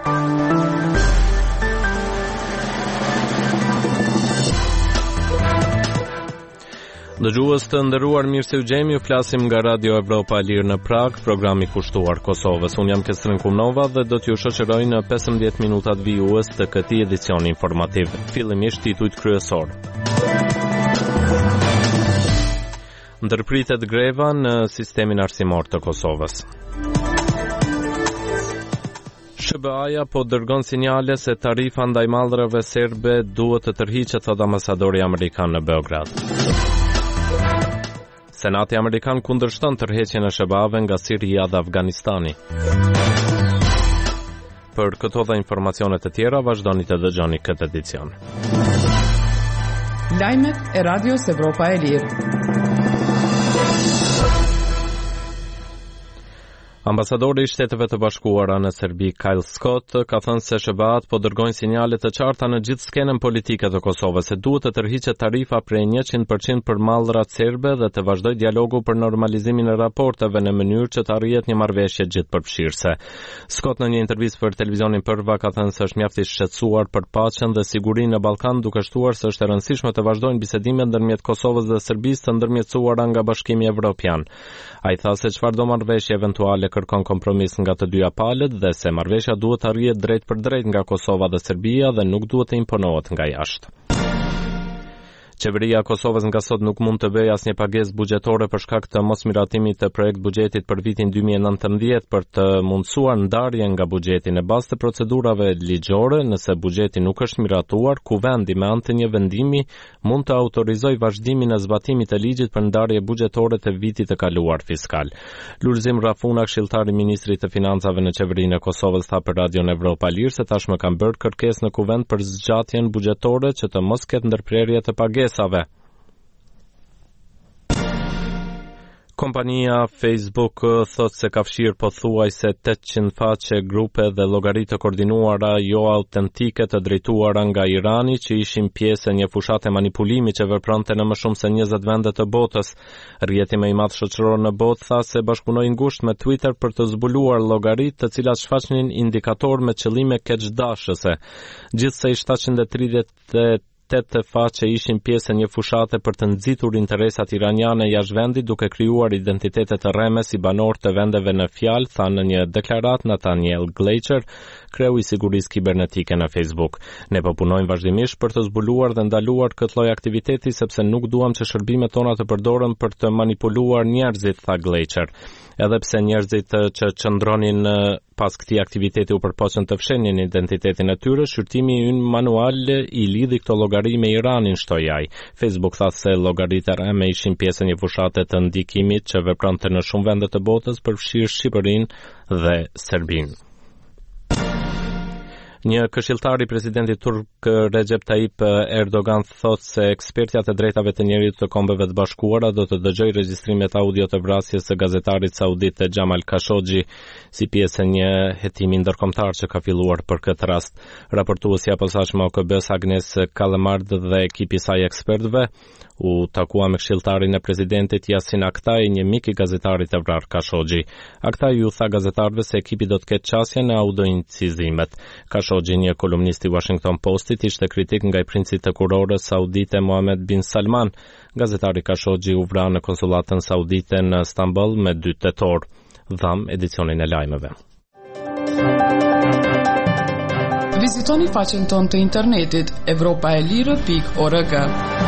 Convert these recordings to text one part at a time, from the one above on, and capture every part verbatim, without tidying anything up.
Dëgjues të nderuar, mirë se u gjemi, ju flasim nga Radio Evropa e Lirë në Prag, programi kushtuar Kosovës. Unë jam Kestrin Kumnova dhe do t'ju shoqëroj në pesëmbëdhjetë minutat vijues të këtij edicioni informativ. Fillimisht titujt kryesor. Ndërpritet greva në sistemin arsimor të Kosovës. Sh B A-ja po dërgon sinjale se tarifa ndaj mallrave serbe duhet të tërhiqet, thot ambasadori amerikan në Beograd. Senati amerikan kundërshton tërheqjen e Sh B A-ve nga Siria dhe Afganistani. Për këto dhe informacionet të tjera, vazhdoni të dëgjoni këtë edicion. Lajmet e Radios Evropa e Lirë. Ambasadori i Shteteve të Bashkuara në Serbi, Kyle Scott, ka thënë se Sh B A-t po dërgojnë sinjale të qarta në gjithë skenën politike të Kosovës se duhet të tërhiqet tarifa prej njëqind përqind për mallrat serbe dhe të vazhdojë dialogu për normalizimin e raporteve në mënyrë që të arrihet një marrëveshje gjithëpërfshirëse. Scott në një intervistë për televizionin Përva ka thënë se është mjaft i shqetësuar për paqen dhe sigurinë në Ballkan, duke shtuar se është e rëndësishme të vazhdojnë bisedimet ndërmjet Kosovës dhe Serbisë të ndërmjetësuara nga Bashkimi Evropian. Ai tha se çfarëdo marrëveshje eventuale kërkon kompromis nga të dyja palët dhe se marrëveshja duhet të arrihet drejt për drejt nga Kosova dhe Serbia dhe nuk duhet të imponohet nga jashtë. Qeveria e Kosovës nga sot nuk mund të bëjë asnjë pagesë buxhetore për shkak të mosmiratimit të projekt buxhetit për vitin dy mijë e nëntëmbëdhjetë për të mundësuar ndarjen nga buxheti në bazë të procedurave ligjore. Nëse buxheti nuk është miratuar, kuvendi me anë të një vendimi mund të autorizojë vazhdimin e zbatimit të ligjit për ndarje buxhetore të vitit të kaluar fiskal. Lulzim Rafuna, këshilltari i ministrit të financave në qeverinë e Kosovës, tha për Radion Evropa Lirë se tashmë kanë bërë kërkesë në kuvend për zgjatjen buxhetore që të mos ketë ndërprerje të pagesave. Kompania Facebook thot se ka fshirë pothuajse tetëqind faqe, grupe dhe llogari të koordinuara jo autentike të drejtuara nga Irani, që ishin pjesë e një fushate manipulimi që vepronte në më shumë se njëzet vende të botës. Rrjeti më i madh shoqëror në botë tha se bashkunoi ngushtë me Twitter për të zbuluar llogaritë të cilat shfaqnin indikator me qëllime keqdashëse. Gjithsej shtatëqind e tridhjetë tetë faqe ishin pjesë e një fushate për të nxitur interesat iraniane jashtë vendit, duke krijuar identitete të rreme si banor të vendeve në fjalë, tha në një deklaratë Nathaniel Gleicher, kreu i sigurisë kibernetike në Facebook. Ne po punojmë vazhdimisht për të zbuluar dhe ndaluar këtë lloj aktiviteti sepse nuk duam që shërbimet tona të përdoren për të manipuluar njerëzit, tha Gleicher. Edhe pse njerëzit që qëndronin pas këtij aktiviteti u përpoqën të fshenin identitetin e tyre, shqyrtimi ynë manual i lidhi këto llogari me Iranin, shtoi ai. Facebook tha se llogaritë e rreme ishin pjesë e një fushate të ndikimit që vepronte në shumë vende të botës, përfshirë Shqipërinë dhe Serbinë. Një këshilltar i presidentit turk Recep Tayyip Erdogan thot se ekspertja të drejtave të njerit të Kombeve të Bashkuara do të dëgjojë regjistrimet audio të vrasjes së gazetarit saudit Jamal Khashoggi si pjesë e një hetimi ndërkombëtar që ka filluar për këtë rast. Raportuesja e posaçme O K B-s Agnes Kalamard dhe ekipi i saj ekspertëve u takua me këshilltarin e presidentit Yasin Aktaj, një mik i gazetarit të vrarë Khashoggi. Aktaj ju tha gazetarëve se ekipi do të ketë qasje në audioincizimet. Khashoggi, një kolumnist i Washington Postit, ishte kritik nga i princit të kurorës saudite Mohammed bin Salman. Gazetari Khashoggi u vra në konsulatën saudite në Stamboll me dy tetor. Dham edicionin e lajmeve. Vizitoni faqen tonë të internetit evropaelire pikë org.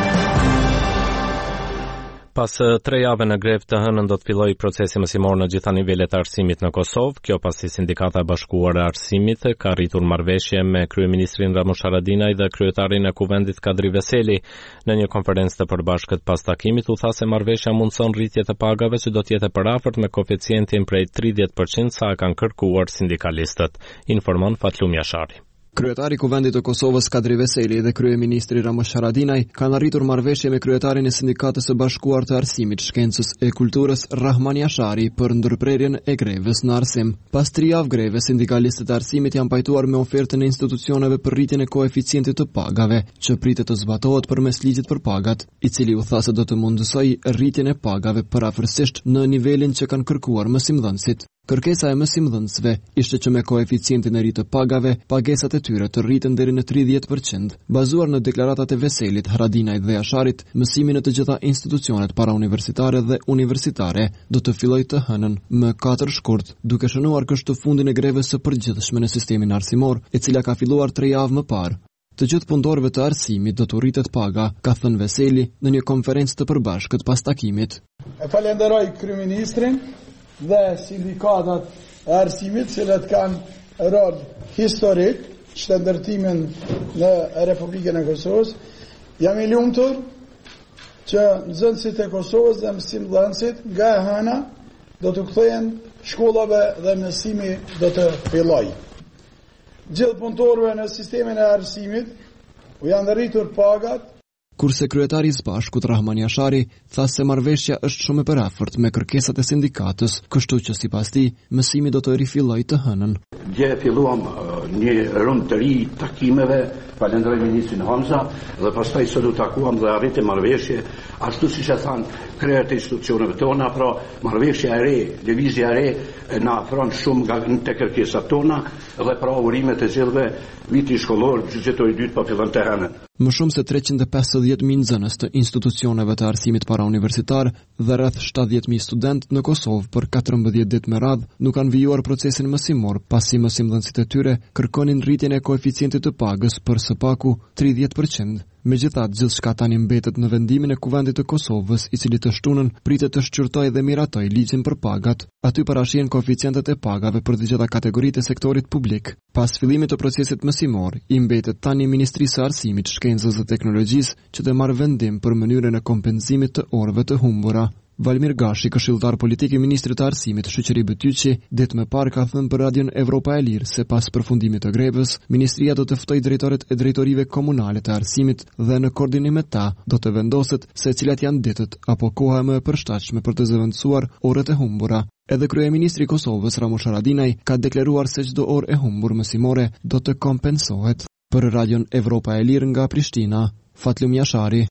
Pas tre jave në grevë të hënën do të fillojë procesi mësimor në gjitha nivelet e arsimit në Kosovë. Kjo pasi Sindikata e Bashkuar e Arsimit ka arritur marrëveshje me kryeministrin Ramush Haradinaj dhe kryetarin e kuvendit Kadri Veseli. Në një konferencë të përbashkët pas takimit u tha se marrëveshja mundson rritje të pagave që do të jetë e parafort me koeficientin prej tridhjetë përqind sa e kanë kërkuar sindikalistët, informon Fatlum Jashari. Kryetari i Kuvendit të Kosovës Kadri Veseli dhe kryeministri Ramush Haradinaj kanë arritur marrëveshje me kryetarin e Sindikatës së Bashkuar të Arsimit, Shkencës e Kulturës Rahman Jashari për ndërprerjen e grevës në arsim. Pas tri javë greve, sindikalistët e arsimit janë pajtuar me ofertën e institucioneve për rritjen e koeficientit të pagave, që pritet të zbatohet përmes ligjit për pagat, i cili u tha se do të mundësojë rritjen e pagave përafërsisht në nivelin që kanë kërkuar mësimdhënësit. Kërkesa e mësimdhënësve ishte që me koeficientin e ri të pagave, pagesat e tyre të rriten deri në tridhjetë përqind. Bazuar në deklaratat e Veselit, Haradinajt dhe Jasharit, mësimi në të gjitha institucionet parauniversitare dhe universitare do të fillojë të hënën më katër shkurt, duke shënuar kështu fundin e grevës së përgjithshme në sistemin arsimor, e cila ka filluar tre javë më parë. Të gjithë punëtorëve të arsimit do të rritet paga, ka thënë Veseli në një konferencë të përbashkët pas takimit. E falenderoj kryeministrin dhe sindikatat e arsimit, cilët kanë rol historik në ndërtimin në Republikën e Kosovës. Jam i lumtur që nxënësit e Kosovës dhe mësimdhënësit nga e hëna do të kthehen shkollave dhe mësimi do të fillojë. Gjithë punëtorëve në sistemin e arsimit u janë rritur pagat. Kurse kryetari i Zbashkut Rahmani Jashari tha se marrëveshja është shumë e përafërt me kërkesat e sindikatës, kështu që sipas tij mësimi do të rifillojë të hënën. Dje filluam uh, një rund të ri takimeve, falenderoj ministrin Hamza dhe pastaj sot u takuam dhe arritëm marrëveshje, ashtu siç e thanë krejt e institucioneve tona, pra marrëveshja e re, lëvizja e re na afron shumë nga të kërkesat tona dhe pra urimet e gjithëve viti shkollor gjyqëtori i dytë po fillon të hënën. Më shumë se treqind e pesëdhjetë mijë nxënës të institucioneve të arsimit parauniversitar dhe rreth shtatëdhjetë mijë student në Kosovë për katërmbëdhjetë ditë me radhë nuk kanë vijuar procesin mësimor, pasi mësimdhënësit e tyre kërkonin rritjen e koeficientit të pagës për së paku tridhjetë përqind. Megjithatë, gjithçka tani mbetet në vendimin e Kuvendit të Kosovës, i cili të shtunën pritet të shqyrtojë dhe miratojë ligjin për pagat. Aty parashihen koeficientet e pagave për të gjitha kategoritë e sektorit publik. Pas fillimit të procesit mësimor, i mbetet tani Ministrisë së Arsimit, Shkencës dhe Teknologjisë që të marrë vendim për mënyrën e kompenzimit të orëve të humbura. Valmir Gashi, këshilltar politik i ministrit të arsimit Shoqëri Bëtyqi, ditë më parë ka thënë për Radion Evropa e Lirë se pas përfundimit të grevës, ministria do të ftojë drejtorët e drejtorive komunale të arsimit dhe në koordinim me ta do të vendoset se cilat janë ditët apo koha më e përshtatshme për të zëvendësuar orët e humbura. Edhe kryeministri i Kosovës Ramush Haradinaj ka deklaruar se çdo orë e humbur mësimore do të kompensohet. Për Radion Evropa e Lirë nga Prishtina, Fatlum Jashari.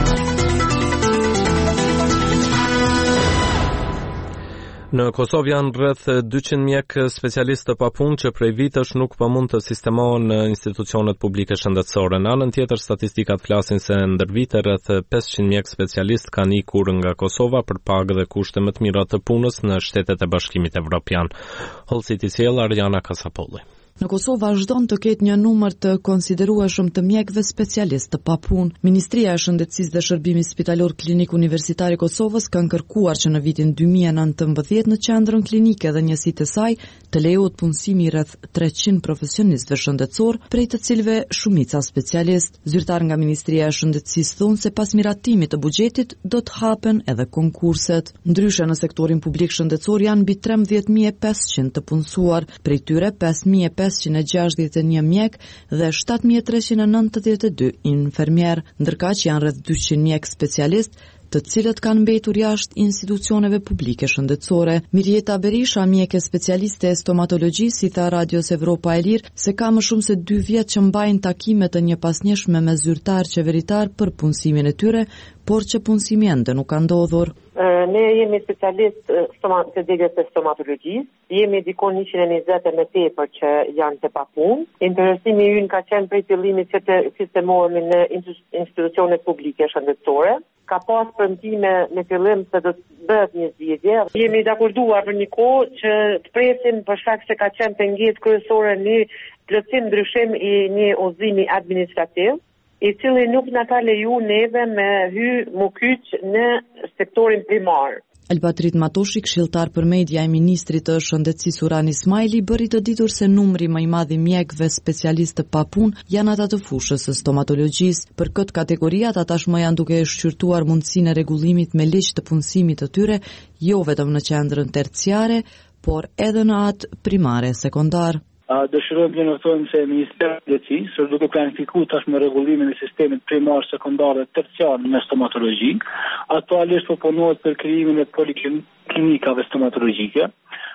Në Kosovë janë rreth dyqind mjek specialistë të papunë që prej vitesh nuk po mund të sistemohen në institucionet publike shëndetësore. Në anën tjetër, statistikat flasin se ndër vite rreth pesëqind mjek specialistë kanë ikur nga Kosova për pagë dhe kushte më të mira të punës në Shtetet e Bashkimit Evropian. Holcit i sjell Ariana Kasapolli. Në Kosovë vazhdon të ketë një numër të konsiderueshëm të mjekëve specialistë të papunë. Ministria e Shëndetësisë dhe Shërbimit Spitalor Klinik Universitar i Kosovës kanë kërkuar që në vitin dy mijë e nëntëmbëdhjetë në qendrën klinike dhe njësitë e saj të lejohet punësimi rreth treqind profesionistëve shëndetësor, prej të cilëve shumica specialistë. Zyrtar nga Ministria e Shëndetësisë thonë se pas miratimit të buxhetit do të hapen edhe konkurset. Ndryshe në sektorin publik shëndetësor janë mbi trembëdhjetë mijë e pesëqind të punësuar, prej tyre pesë mijë e pesëqind e gjashtëdhjetë e një mjek dhe shtatë mijë e treqind e nëntëdhjetë e dy infermier, ndërkaq janë rreth dyqind mjek specialist të cilët kanë mbetur jashtë institucioneve publike shëndetësore. Mirjeta Berisha, mjeke specialiste e stomatologjisë, i tha Radios Evropa e Lirë se ka më shumë se dy vjet që mbajnë takime të njëpasnjeshme me zyrtar qeveritar për punësimin e tyre, por që punësimi ende nuk ka ndodhur. Ne jemi specialist të degës të stomatologjisë, jemi dikon njëqind e njëzet me tepër që janë të papunë. Interesimi ynë ka qenë prej fillimit që të sistemohemi në institucionet publike shëndetësore. Ka pas premtime në fillim se do të bëhet një zgjedhje. Jemi dakorduar për një kohë që të presim për shkak se ka qenë pengesë kryesore një plotësim ndryshim i një udhëzimi administrativ, i cili nuk na ka leju neve me hy mu kyç në sektorin primar. Elbatrit Matoshi, këshilltar për media e ministrit të Shëndetësisë Uran Ismaili, bëri të ditur se numri më i madh i mjekëve specialistë pa punë janë ata të fushës së stomatologjisë. Për këtë kategori ata tashmë janë duke shqyrtuar mundësinë e rregullimit me ligj të punësimit të tyre, jo vetëm në qendrën terciare, por edhe në atë primare sekondar. Dëshirojmë të njoftojmë se Ministeri i Shëndetësisë duke planifikuar tashmë rregullimin e sistemit primar, sekondar dhe terciar në stomatologji. Aktualisht po punohet për krijimin e poliklinikave stomatologjike.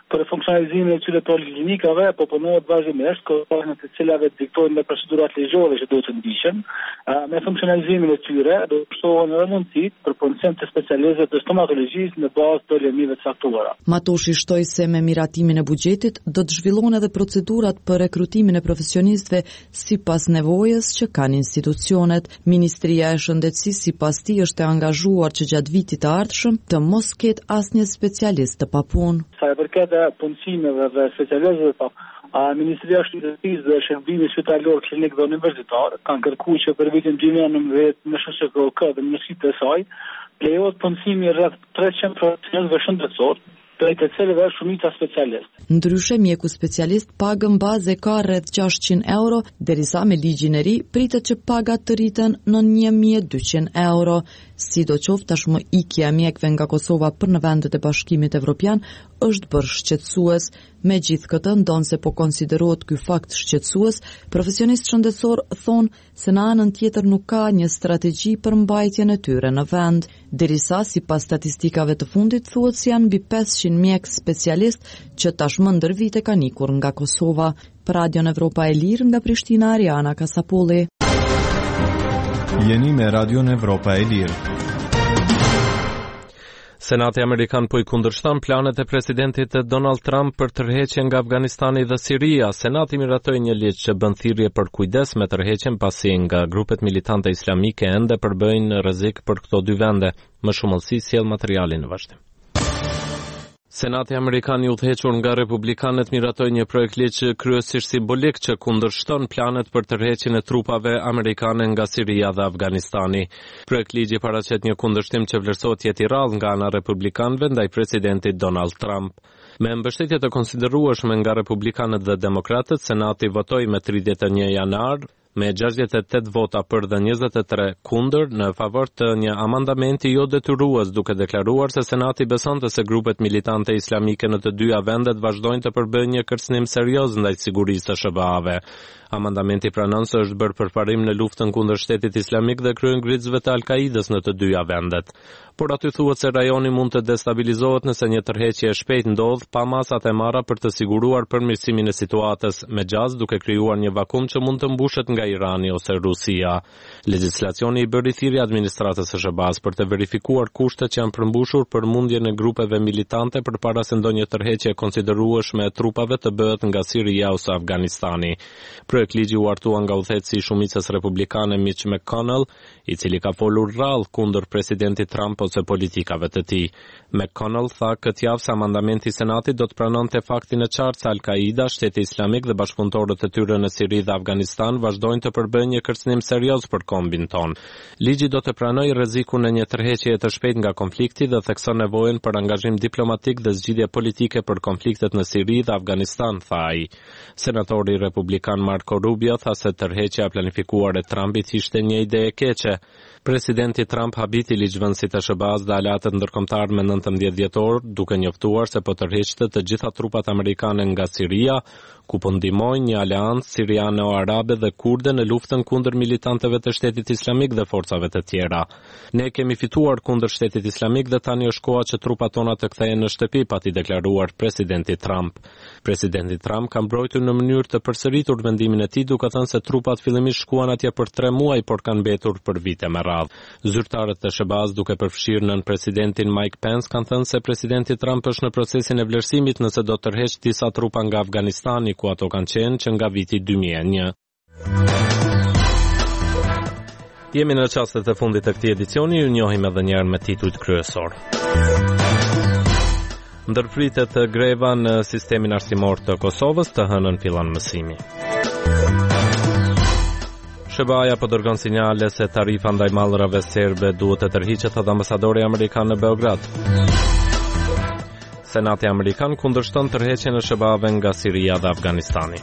për funksionalizimin e këtyre poliklinikave proponohet vazhdimisht kohën të cilave diktojnë me procedurat ligjore që duhet të ndiqen. Me funksionalizimin e tyre do të shtohen rëndësit për punësim të specialistëve të stomatologjisë në bazë të lëmive të caktuara. Matoshi shtoi se me miratimin e buxhetit do të zhvillohen edhe procedurat për rekrutimin e profesionistëve sipas nevojës që kanë institucionet. Ministria e Shëndetësisë sipas tij është e angazhuar që gjatë vitit të ardhshëm të mos ketë asnjë specialist të papunë. Sa e përket punësimeve dhe specialistëve pa A Ministria e Shëndetësisë dhe Shërbimit Spitalor Klinik dhe Universitar kanë kërkuar që për vitin dy mijë e nëntëmbëdhjetë në S S K K dhe ministritë e saj lejohet punësimi rreth treqind profesionistëve shëndetësor, prej të cilëve shumica specialistë. Ndryshe, mjeku specialist pagën bazë ka rreth gjashtëqind euro, derisa me ligjin e ri pritet që pagat të rriten në një mijë e dyqind euro. Sidoqoftë, tashmë ikja e mjekëve nga Kosova për në vendet e Bashkimit Evropian është bërë shqetësues. Megjithatë, ndonse po konsiderohet ky fakt shqetësues, profesionistë shëndetësor thonë se në anën tjetër nuk ka një strategji për mbajtjen e tyre në vend, derisa sipas statistikave të fundit thuhet se janë mbi pesëqind mjek specialist që tashmë ndër vite kanë ikur nga Kosova. Për Radion Evropa e Lirë nga Prishtina, Ariana Kasapolli. Jeni me Radion Evropa e Lirë. Senati Amerikan po i kundërshton planet e presidentit Donald Trump për tërheqjen nga Afganistani dhe Siria. Senati miratoi një ligj që bën thirrje për kujdes me tërheqjen pasi nga grupet militante islamike ende përbëjnë rrezik për këto dy vende. Më shumë Olsi sjell materialin në vazhdim. Senati Amerikan i udhëhequr nga republikanët miratoi një projekt ligj kryesisht simbolik që kundërshton planet për tërheqjen e trupave amerikane nga Siria dhe Afganistani. Projekt ligji paraqet një kundërshtim që vlerësohet jetë i rrallë nga ana e republikanëve ndaj presidentit Donald Trump. Me mbështetje të konsiderueshme nga republikanët dhe demokratët, Senati votoi me tridhjetë e një janar me gjashtëdhjetë e tetë vota për dhe njëzet e tre kundër në favor të një amandamenti jo detyrues, duke deklaruar se Senati besonte se grupet militante islamike në të dyja vendet vazhdojnë të përbëjnë një kërcënim serioz ndaj sigurisë së S B A-ve. Amandamenti pranon se është bërë përparim në luftën kundër shtetit islamik dhe kryengritësve të Al-Kaidës në të dyja vendet. Por aty thuhet se rajoni mund të destabilizohet nëse një tërheqje e shpejtë ndodh pa masat e marra për të siguruar përmirësimin e situatës, me gjaz duke krijuar një vakum që mund të mbushet nga Irani ose Rusia. Legjislacioni i bëri thirrje administratës së S B A-s për të verifikuar kushtet që janë përmbushur për mundjen e grupeve militante përpara se ndonjë tërheqje konsiderueshme e trupave të bëhet nga Siria ose Afganistani. Projekt ligji u artua nga udhëheqësi i shumicës republikane Mitch McConnell, i cili ka folur rrallë kundër presidentit Trump ose politikave të tij. McConnell tha këtë javë se amandamenti i Senatit do të pranonte faktin e qartë se Al-Qaida, Shteti Islamik dhe bashkëpunëtorët e tyre në Siri dhe Afganistan vazhdojnë të përbëjnë një kërcënim serioz për kombin ton. Ligji do të pranojë rrezikun e një tërheqjeje të shpejtë nga konflikti dhe thekson nevojën për angazhim diplomatik dhe zgjidhje politike për konfliktet në Siri dhe Afganistan, tha ai. Senatori republikan Marco Rubio tha se tërheqja e planifikuar e Trumpit ishte një ide e keqe. Presidenti Trump habiti ligjvënësit e S B A-s dhe aleatët ndërkombëtar me nëntëmbëdhjetë dhjetor, duke njoftuar se po tërheqte të gjitha trupat amerikane nga Siria, ku po ndihmojnë një aleancë siriano-arabe dhe kurde në luftën kundër militantëve të Shtetit Islamik dhe forcave të tjera. Ne kemi fituar kundër Shtetit Islamik dhe tani është koha që trupat tona të kthehen në shtëpi, pati deklaruar presidenti Trump. Presidenti Trump ka mbrojtur në mënyrë të përsëritur vendimin e tij, duke thënë se trupat fillimisht shkuan atje për tre muaj, por kanë mbetur për vite me radhë. Zyrtarët e S B A-s, duke përfshirë nën presidentin Mike Pence, kanë thënë se presidenti Trump është në procesin e vlerësimit nëse do të tërheqë disa trupa nga Afganistani, ku ato kanë qenë që nga viti dy mijë e një. Jemi në çastet e fundit të këtij edicioni, ju njohim edhe një herë me titujt kryesor. Ndërpritet greva në sistemin arsimor të Kosovës, të hënën fillon mësimi. S B A-ja po dërgon sinjale se tarifa ndaj mallrave serbe duhet të tërhiqet, thotë ambasadori amerikan në Beograd. Senati amerikan kundërshton tërheqjen e S B A-ve nga Siria dhe Afganistani.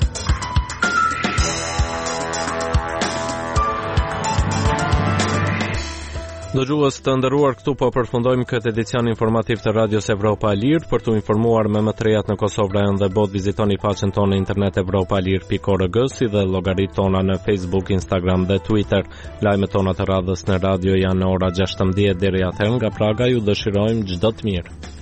Dëgjues të nderuar, këtu po përfundojmë këtë edicion informativ të Radios Evropa e Lirë. Për t'u informuar me më të rejat në Kosovë, Rajon dhe botë, vizitoni faqen tonë në internet evropa lir pikë org, si dhe llogaritë tona në Facebook, Instagram dhe Twitter. Lajmet tona të radhës në radio janë në ora gjashtëmbëdhjetë deri atëherë nga Praga. Ju dëshirojmë çdo të mirë.